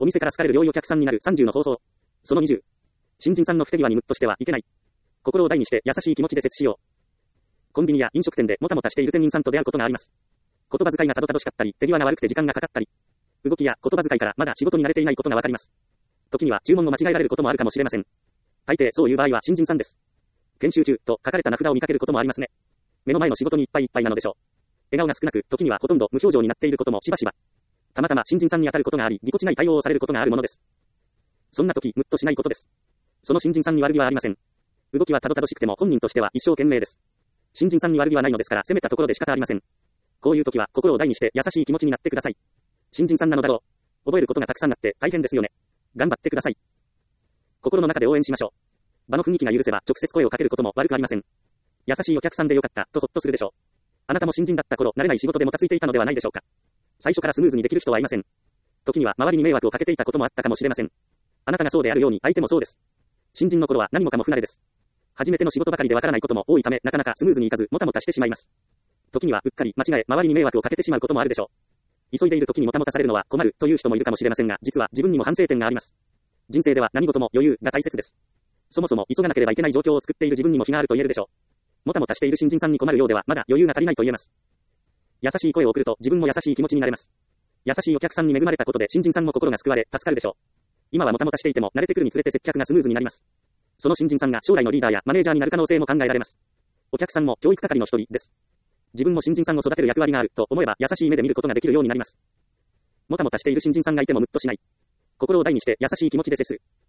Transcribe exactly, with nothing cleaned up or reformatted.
お店から好かれる良いお客さんになるさんじゅうの方法。そのにじゅう。新人さんの不手際にムッとしてはいけない。心を大にして優しい気持ちで接しよう。コンビニや飲食店でもたもたしている店員さんと出会うことがあります。言葉遣いがたどたどしかったり、手際が悪くて時間がかかったり、動きや言葉遣いからまだ仕事に慣れていないことがわかります。時には注文を間違えられることもあるかもしれません。大抵そういう場合は新人さんです。研修中と書かれた名札を見かけることもありますね。目の前の仕事にいっぱいいっぱいなのでしょう。笑顔が少なく、時にはほとんど無表情になっていることもしばしば。たまたま新人さんに当たることがあり、ぎこちない対応をされることがあるものです。そんな時、ムッとしないことです。その新人さんに悪気はありません。動きはたどたどしくても本人としては一生懸命です。新人さんに悪気はないのですから責めたところで仕方ありません。こういう時は心を大にして優しい気持ちになってください。新人さんなのだろう。覚えることがたくさんあって大変ですよね。頑張ってください。心の中で応援しましょう。場の雰囲気が許せば直接声をかけることも悪くありません。優しいお客さんでよかったとほっとするでしょう。あなたも新人だった頃慣れない仕事でもたついていたのではないでしょうか。最初からスムーズにできる人はいません。時には周りに迷惑をかけていたこともあったかもしれません。あなたがそうであるように相手もそうです。新人の頃は何もかも不慣れです。初めての仕事ばかりでわからないことも多いためなかなかスムーズにいかずもたもたしてしまいます。時にはうっかり間違え周りに迷惑をかけてしまうこともあるでしょう。急いでいる時にもたもたされるのは困るという人もいるかもしれませんが、実は自分にも反省点があります。人生では何事も余裕が大切です。そもそも急がなければいけない状況を作っている自分にも非があると言えるでしょう。もたもたしている新人さんに困るようではまだ余裕が足りないと言えます。優しい声を送ると自分も優しい気持ちになれます。優しいお客さんに恵まれたことで新人さんも心が救われ助かるでしょう。今はもたもたしていても慣れてくるにつれて接客がスムーズになります。その新人さんが将来のリーダーやマネージャーになる可能性も考えられます。お客さんも教育係の一人です。自分も新人さんを育てる役割があると思えば優しい目で見ることができるようになります。もたもたしている新人さんがいてもムッとしない。心を大にして優しい気持ちで接する。